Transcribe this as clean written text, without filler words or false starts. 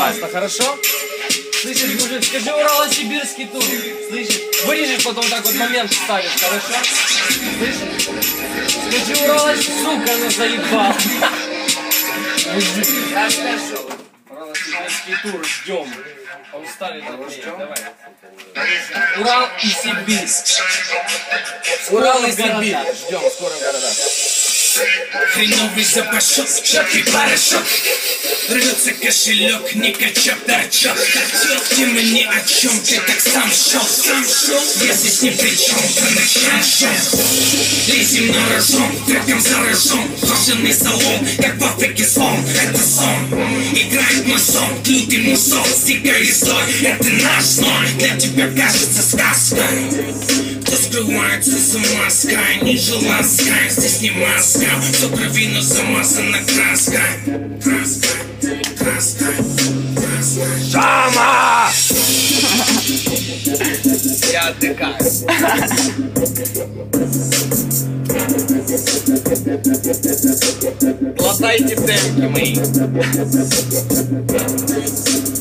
классно, хорошо? Слышишь, мужик, скажи Урало-Сибирский тур. Слышишь? Вырежешь, потом так вот момент ставишь, хорошо? Слышишь? Скажи сука, ну заебал. Мужик, я скажу. Урало-Сибирский тур ждем. Устали так, давай. Урал и Сибирь. Урал и Сибирь. Ждем, скоро в городах. Хреновый запашок, шок и порошок. Рвется кошелек, не качок-торчок. Тема ни о чем, ты так сам шел. Я здесь ни при чем, по ночам шел. Лезем на рожон, треком заражен. Кожаный салон, как в Африке сон. Это сон, играет мой сон. Лютый мусор, стикай стой. Это наш сон, для тебя кажется сказкой. Кто скрывается за маской, не желаской. Здесь не маска, все крови, но замазана краской. Краской. Жама! Я отдыхаю. Глотайте темки мои.